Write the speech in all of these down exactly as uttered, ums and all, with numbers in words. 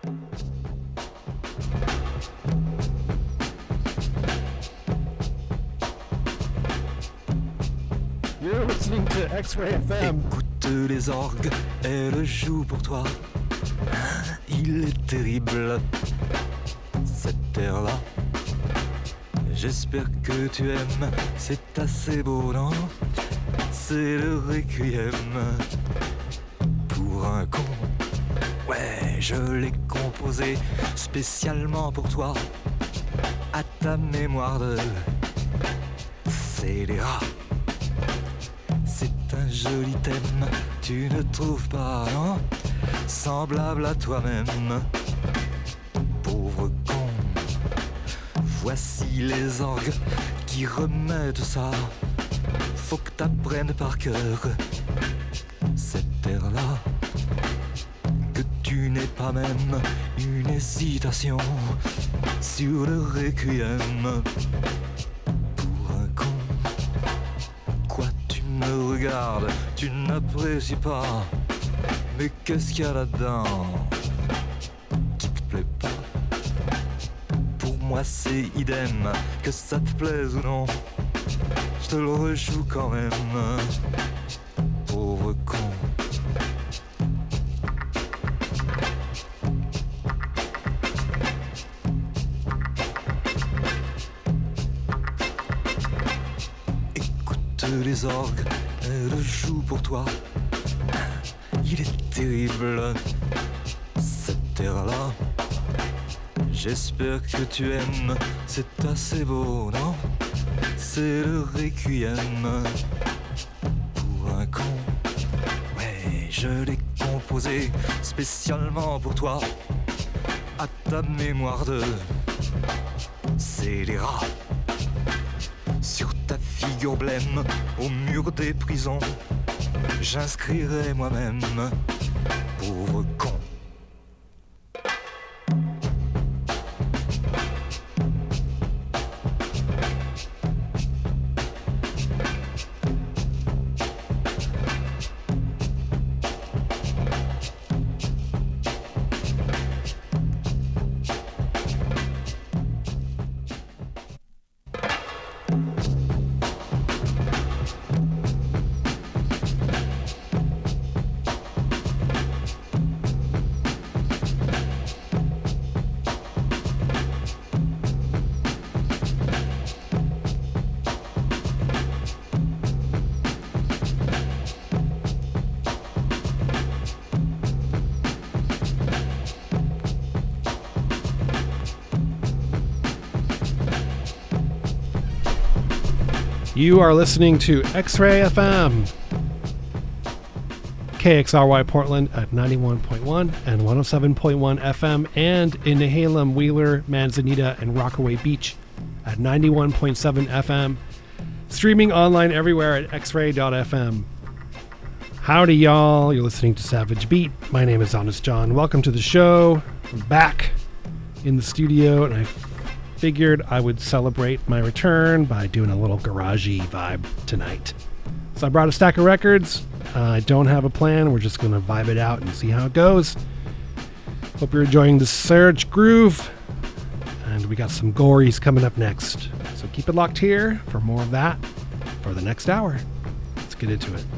You're listening to X-Ray F M. Écoute les orgues, elle joue pour toi. Il est terrible, cette terre-là. J'espère que tu aimes, c'est assez beau, non? C'est le requiem pour un con. Ouais, je l'ai composé spécialement pour toi. À ta mémoire de scélérat. C'est un joli thème, tu ne trouves pas, non? Semblable à toi-même, pauvre con. Voici les orgues qui remettent ça. Faut que t'apprennes par cœur cette terre-là. Que tu n'aies pas même une hésitation sur le requiem pour un con. Quoi, tu me regardes, tu n'apprécies pas. Mais qu'est-ce qu'il y a là-dedans qui te plaît pas? Pour moi c'est idem, que ça te plaise ou non. Je te le rejoue quand même, pauvre con. Écoute les orgues, elles jouent pour toi. Il est terrible, cette terre-là. J'espère que tu aimes, c'est assez beau, non? C'est le requiem pour un con. Ouais, je l'ai composé spécialement pour toi. À ta mémoire de scélérat. Sur ta figure blême, au mur des prisons, j'inscrirai moi-même, pauvre con. You are listening to X-Ray F M, K X R Y Portland at ninety-one point one and one oh seven point one F M, and in Nehalem, Wheeler, Manzanita, and Rockaway Beach at ninety-one point seven F M. Streaming online everywhere at x ray dot f m. Howdy, y'all. You're listening to Savage Beat. My name is Honest John. Welcome to the show. I'm back in the studio, and I figured I would celebrate my return by doing a little garagey vibe tonight. So I brought a stack of records. Uh, I don't have a plan. We're just going to vibe it out and see how it goes. Hope you're enjoying the Surge groove. And we got some gories coming up next. So keep it locked here for more of that for the next hour. Let's get into it.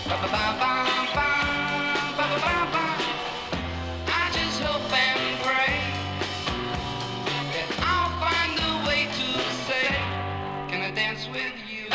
I just hope and pray that I'll find a way to say, can I dance with you?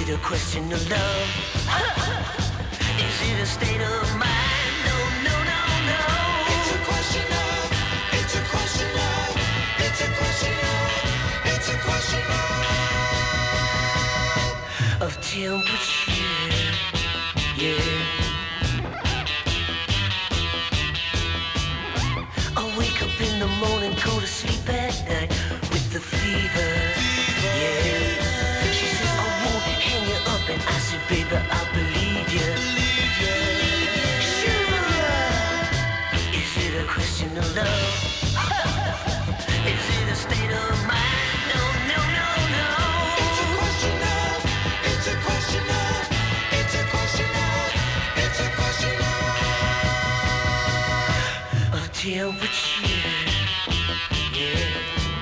it a question of love? Is it a state of mind? No, no, no, no. It's a question of, it's a question of, it's a question of, it's a question of, of temperature, yeah. I wake up in the morning, go to sleep at night with the fever, yeah. She says I won't hang you up, and I said, baby, I believe you. Sure. Is it a question of love? Is it a state of mind? No, no, no, no. it's a question of, it's a question of, it's a question of, it's a question of, Of temperature, yeah.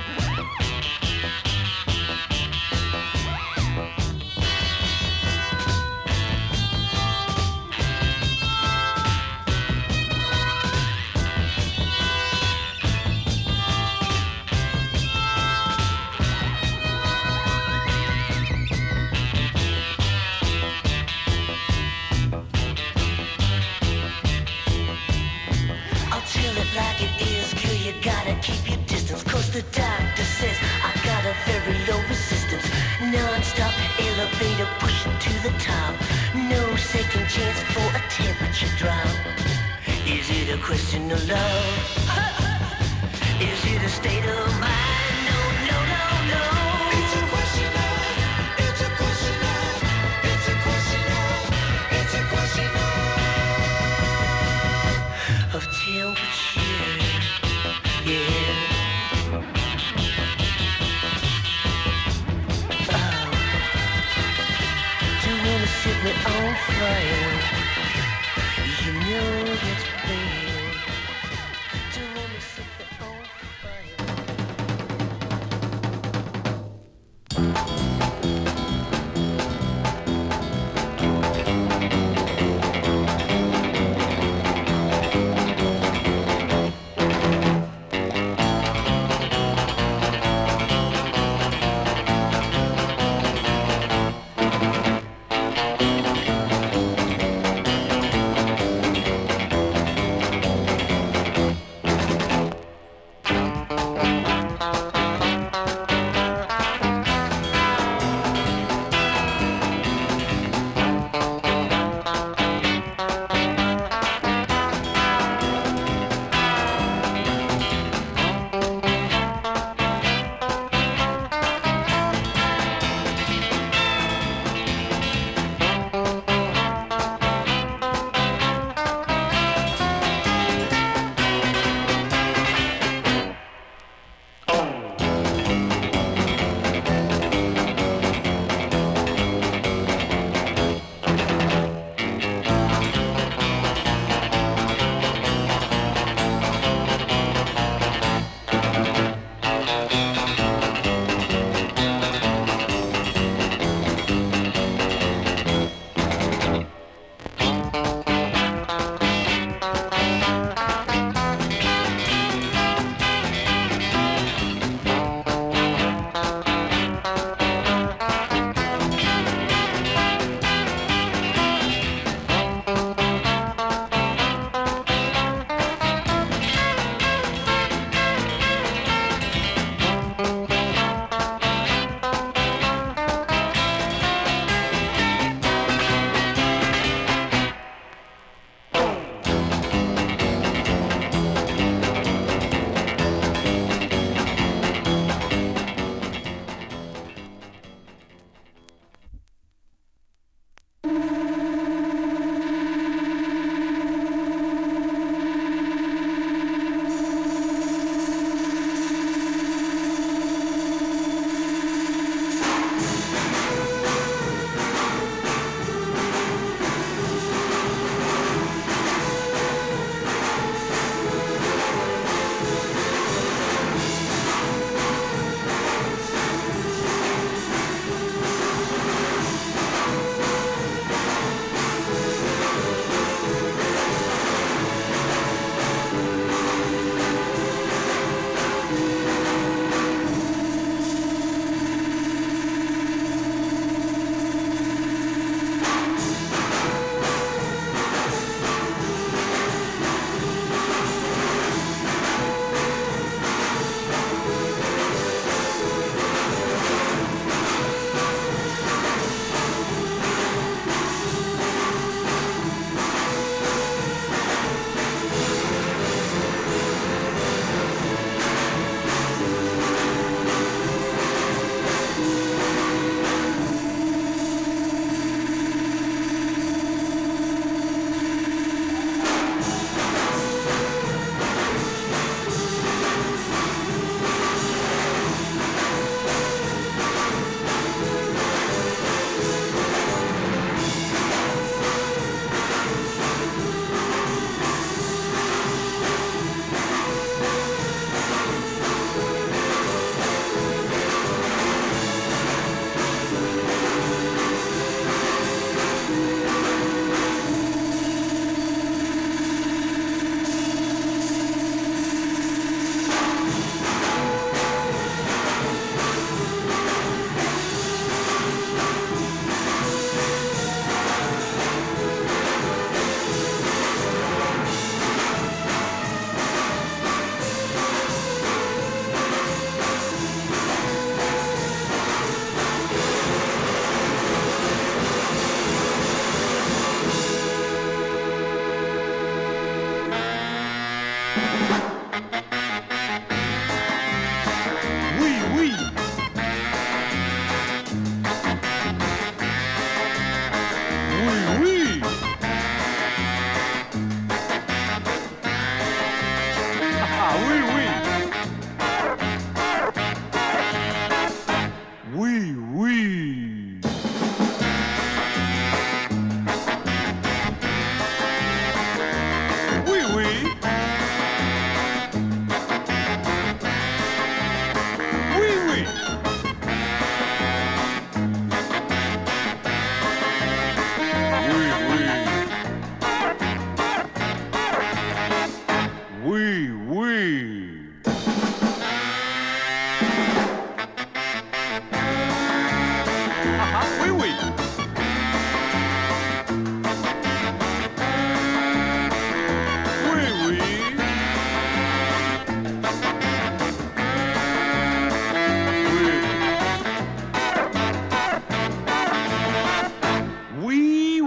Like it is, girl, you gotta keep your distance. Cause the doctor says I got a very low resistance. Non-stop elevator pushing to the top. No second chance for a temperature drop. Is it a question of love? Is it a state of mind? No, no, no, no. it's a question of, it's a question of, it's a question of, it's a question of, Of temperature, yeah. Oh, do you wanna set me on fire? You know that's bad. Do you wanna set me on fire?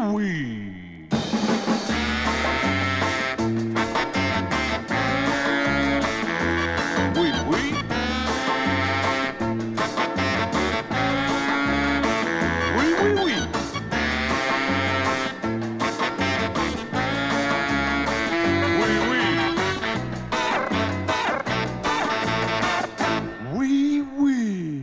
oui. Oui, oui. Oui, oui, oui. Oui, oui. Oui, oui.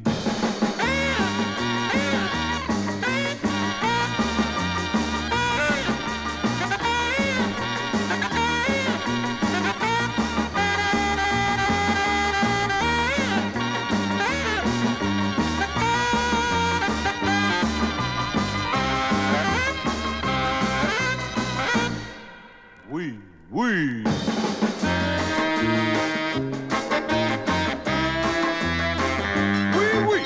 Oui, oui. Oui, oui.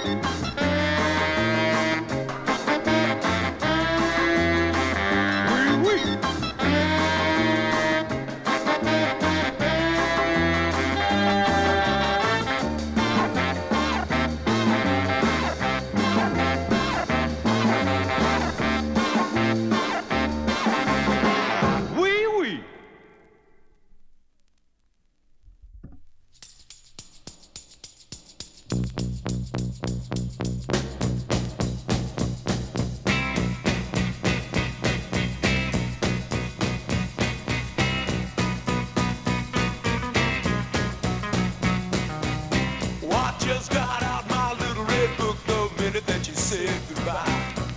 Oui, oui. Oui, oui. Well, I just got out my little red book the minute that you said goodbye.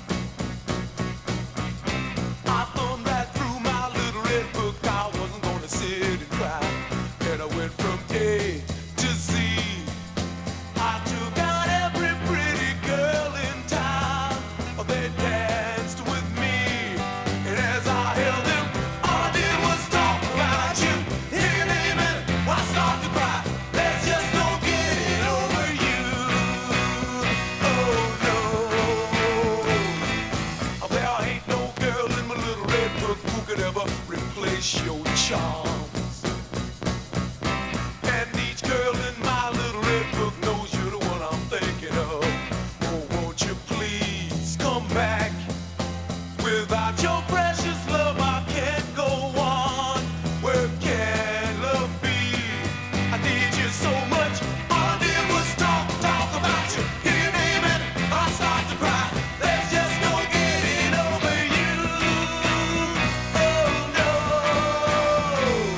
I thumbed right through my little red book. I wasn't gonna sit and cry. And I went from A to Z. I took out every pretty girl in town. They danced with me. And as I held them, all I did was talk about you. Hear your name and I start to cry. There's just no getting over you. Oh no. There ain't no girl in my little red book who could ever replace your charms. And each girl in my little red book knows you're the one I'm thinking of. Oh, won't you please come back? Without your precious love, I can't go on. Where can love be? I need you so much. All I did was talk, talk about you. Hear your name and I start to cry. There's just no getting over you. Oh no.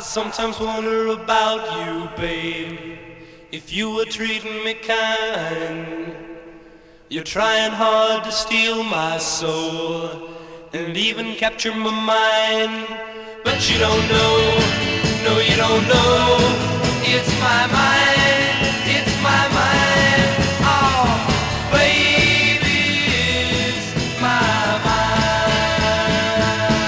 sometimes wonder about you, babe. If you were treating me kind, you're trying hard to steal my soul and even capture my mind. But you don't know, no you don't know. It's my mind, it's my mind. Oh, baby, it's my mind.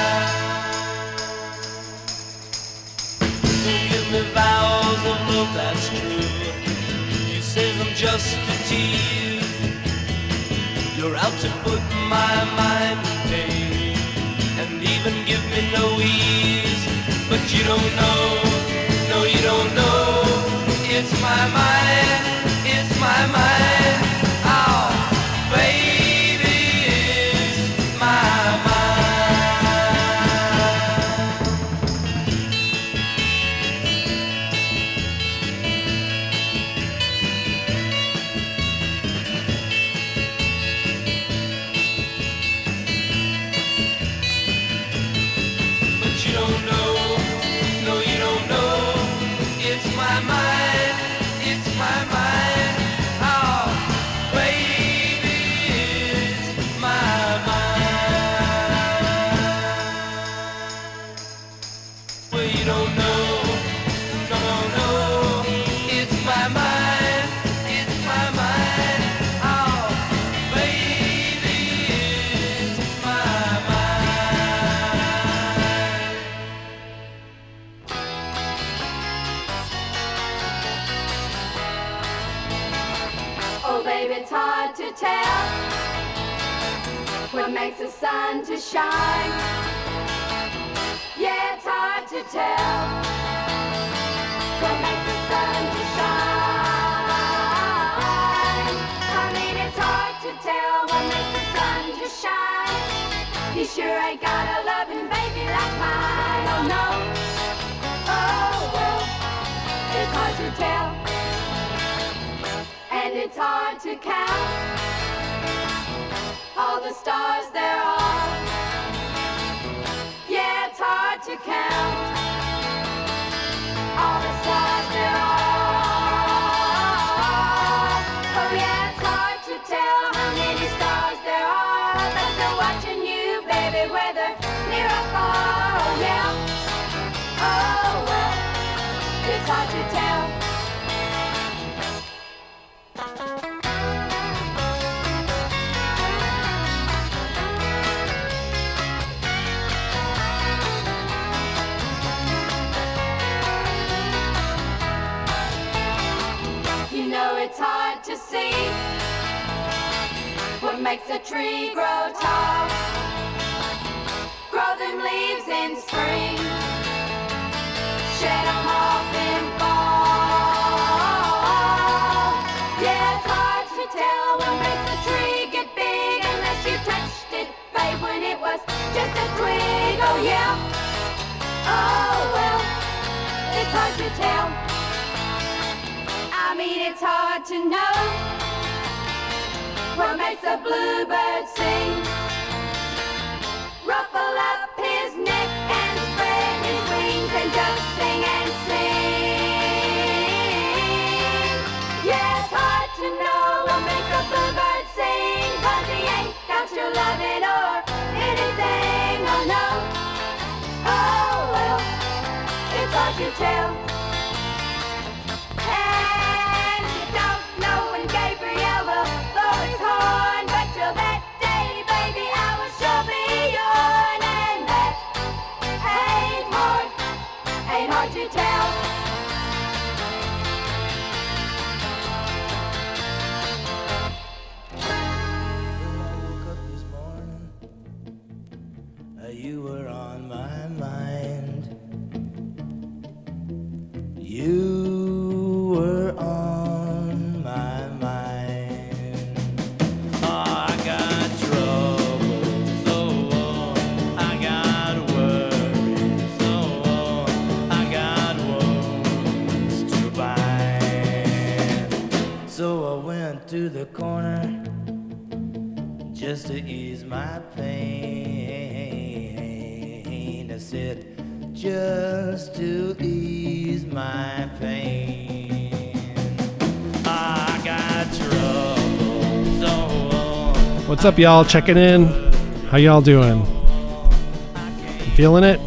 You give me vows of love, that's true. You say I'm just a tease. You're out to put my mind at pain and even give me no ease. But you don't know, no you don't know. It's my mind, it's my mind. Oh, baby, it's my what makes the sun to shine. Yeah, it's hard to tell what makes the sun to shine. I mean, it's hard to tell what makes the sun to shine. You sure ain't got a loving baby like mine. Oh no, oh well, it's hard to tell, and it's hard to count all the stars there are. Yeah, it's hard to count all the stars there are. Oh yeah, it's hard to tell how many stars there are, but they're watching you, baby, whether near or far. Oh yeah, oh well, it's hard to tell. It's hard to see what makes a tree grow tall, grow them leaves in spring, shed them off in fall. Yeah, it's hard to tell what makes a tree get big unless you touched it, babe, when it was just a twig. Oh yeah, oh well, it's hard to tell. I mean, it's hard to know what makes a bluebird sing, ruffle up his neck and spread his wings and just sing and sing. Yeah, it's hard to know what makes a bluebird sing, 'cause he ain't got your loving or anything. Oh no, oh well, it's hard to tell. Hard to tell. When I woke up this morning, uh, you were on my mind. You were on my mind. Oh, I got trouble, so on. I got worries, so on. I got wounds to bind. So I went to the corner just to ease my pain. I said, just to ease my pain. I got trouble, so What's up, y'all? Checking in. How y'all doing? You feeling it?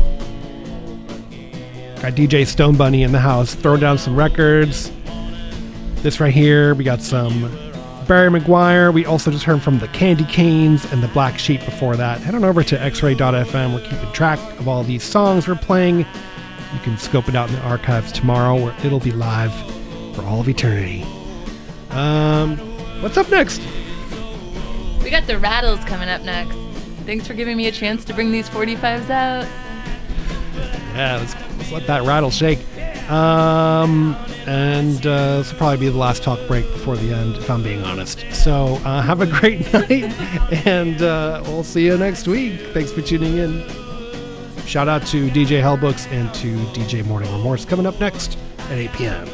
Got D J Stone Bunny in the house, throwing down some records. This right here, we got some Barry McGuire. We also just heard from the Candy Canes and the Black Sheep before that. Head on over to x ray dot f m. We're keeping track of all these songs we're playing. You can scope it out in the archives tomorrow, where it'll be live for all of eternity. Um, what's up next? We got the Rattles coming up next. Thanks for giving me a chance to bring these forty-fives out. Yeah, let's, let's let that rattle shake. Um, and uh, this will probably be the last talk break before the end, if I'm being honest. So uh, have a great night, and uh, we'll see you next week. Thanks for tuning in. Shout out to D J Hellbooks and to D J Morning Remorse coming up next at eight p.m.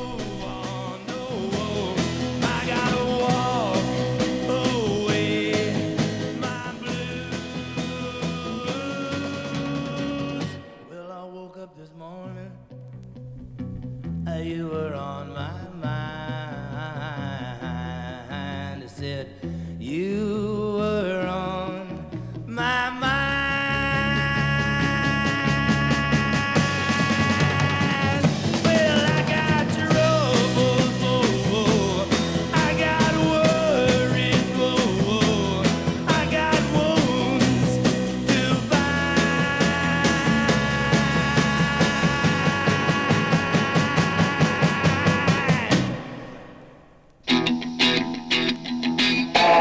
You were on my mind. I said you were on my mind. Well, I got troubles, oh, oh. I got worries, oh, oh. I got wounds to bind.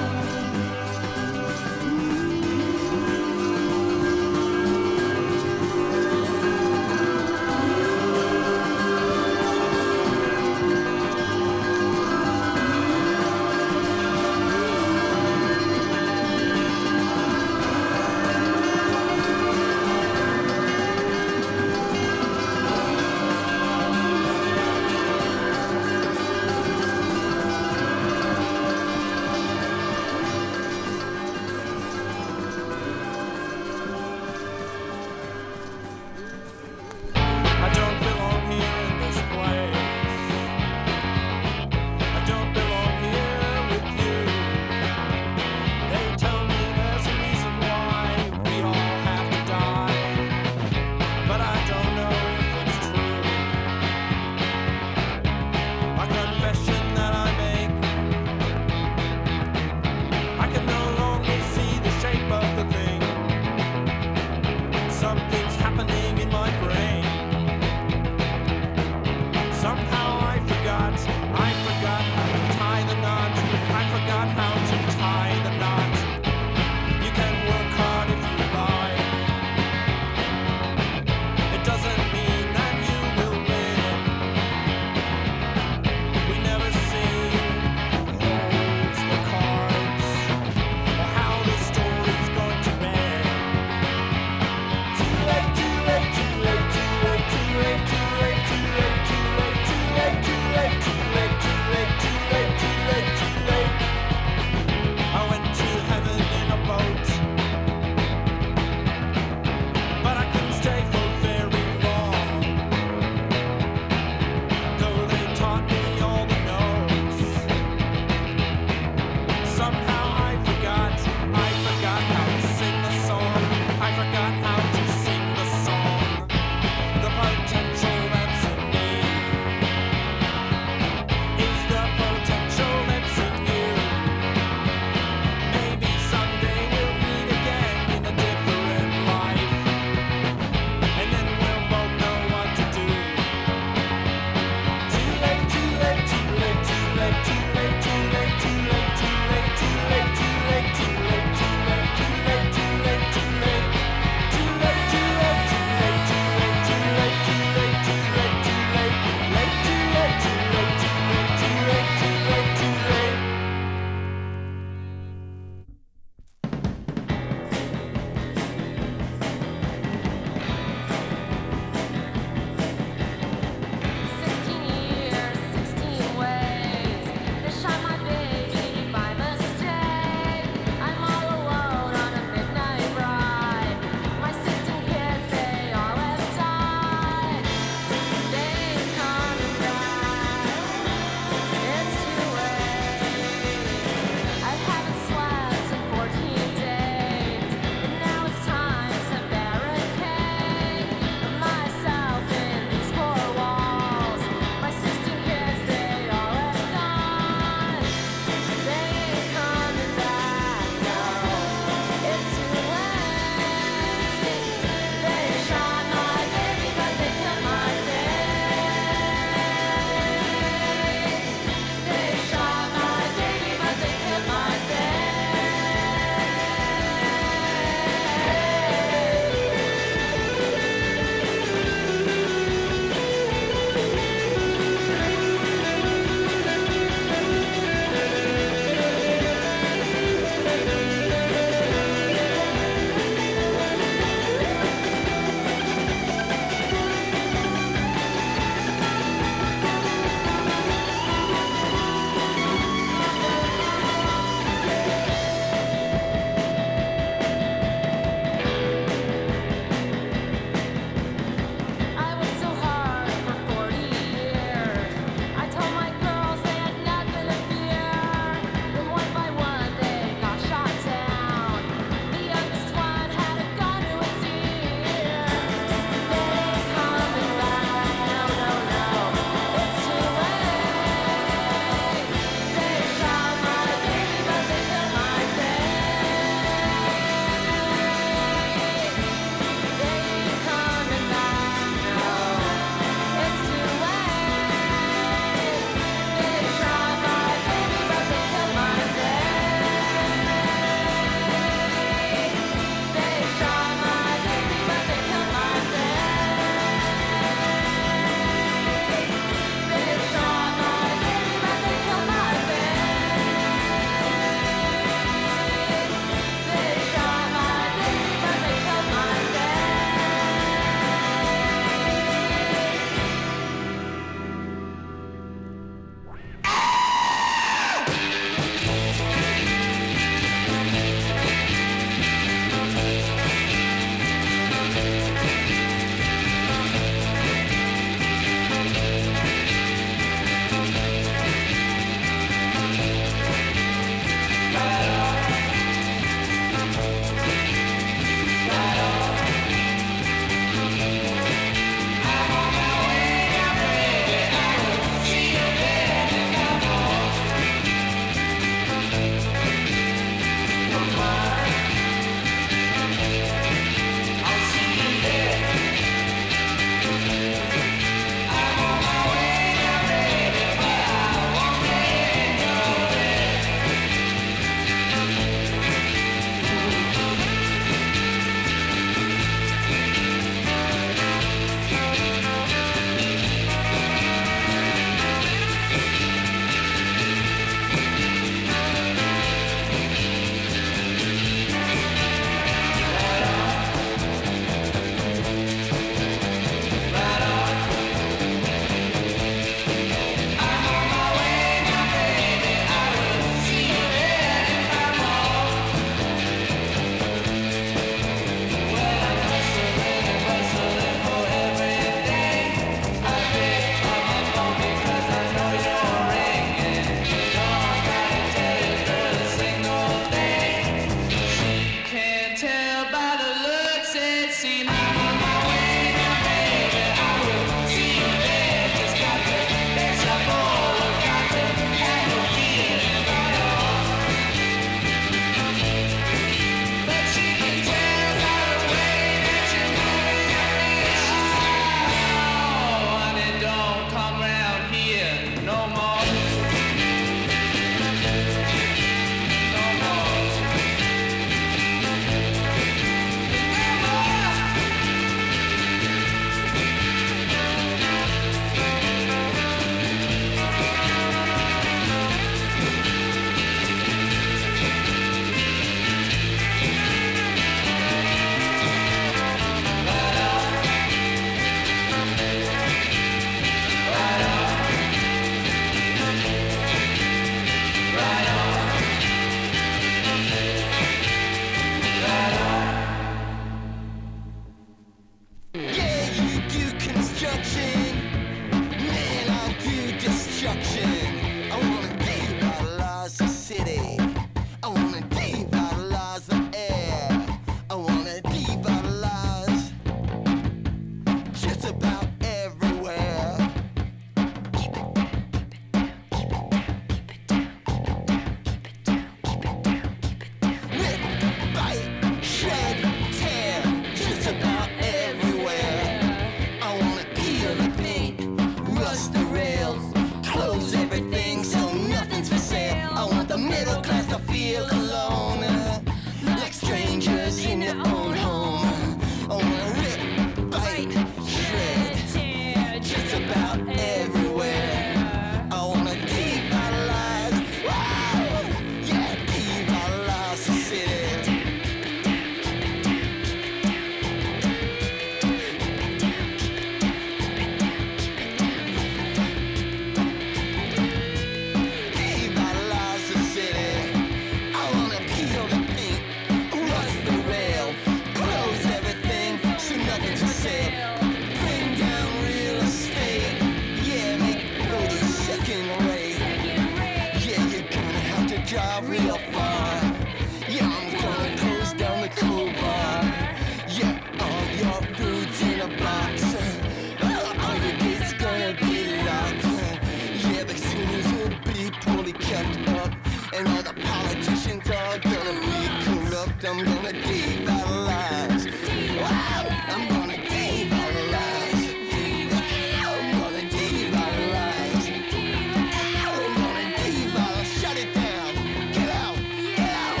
said, bring down real estate. Yeah, make booty second rate. Yeah, you're gonna have to drive real far. Yeah, I'm gonna close down the cool bar. Yeah, all your food's in a box. Uh, all your gates gonna be locked. Yeah, the schools will be poorly kept up, and all the politicians are gonna be cooled up. I'm gonna devitalize. Wow, I'm gonna devitalize. I'm gonna devitalize. I'm gonna devitalize. Shut it down. Get out. Get out.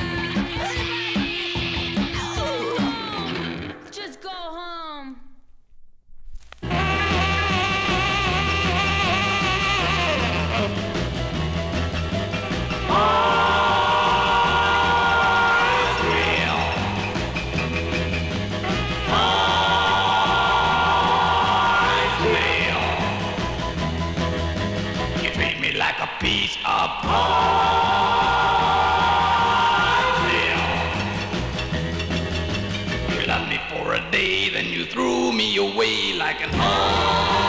Just go home. You treat me like a piece of pie. You loved me for a day, then you threw me away like an